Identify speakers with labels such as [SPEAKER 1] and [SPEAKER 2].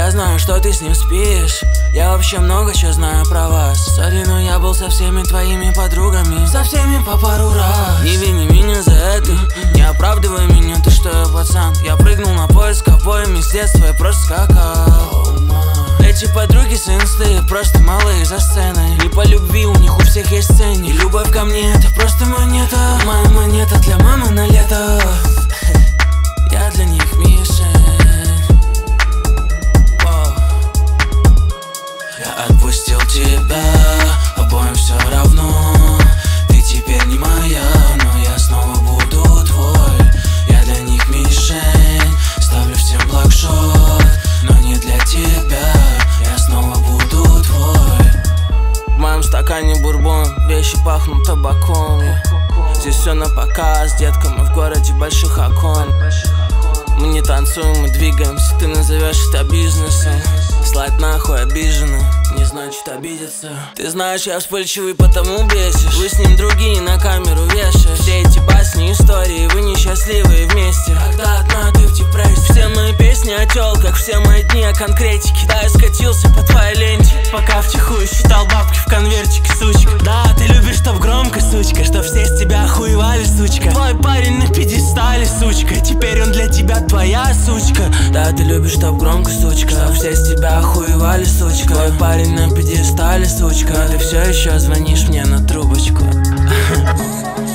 [SPEAKER 1] Я знаю, что ты с ним спишь. Я вообще много чего знаю про вас. Сори, но я был со всеми твоими подругами, со всеми по пару раз. Не вини меня за это, не оправдывай меня, ты что, я пацан. Я прыгнул на поезд к обоим из детства, я просто скакал. Эти подруги с инсты просто малые за сценой. Не по любви, у них у всех есть ценник. И любовь ко мне это просто монета. Моя монета для мамы на лето. Я для них мишень. Я отпустил тебя, обоим все равно. Ты теперь не моя, но я снова буду твой. Я для них мишень, ставлю всем блокшот, но не для тебя, я снова буду твой. В моем стакане бурбон, вещи пахнут табаком. Здесь все на показ, детка, мы в городе больших окон. Мы не танцуем, мы двигаемся, ты назовешь это бизнесом. Слать нахуй обиженно, не значит обидеться. Ты знаешь, я вспыльчивый, потому бесишь. Вы с ним другие на камеру вешаешь. Все эти басни, истории, вы несчастливые вместе. Когда одна ты в депрессии. Все мои песни о тёлках, все мои дни о конкретике. Да, я скатился по твоей ленте, пока втихую считал бабки в конвертике, сучка. Да, ты любишь, чтоб громко, сучка, чтоб все с тебя охуевали, сучка. Твой парень на пьедестале, сучка, теперь он для тебя твоя сучка. Да, ты любишь, чтоб громко, сучка, чтоб все с тебя охуевали, сучка. Твой парень на пьедестале, сучка, но ты все еще звонишь мне на трубочку.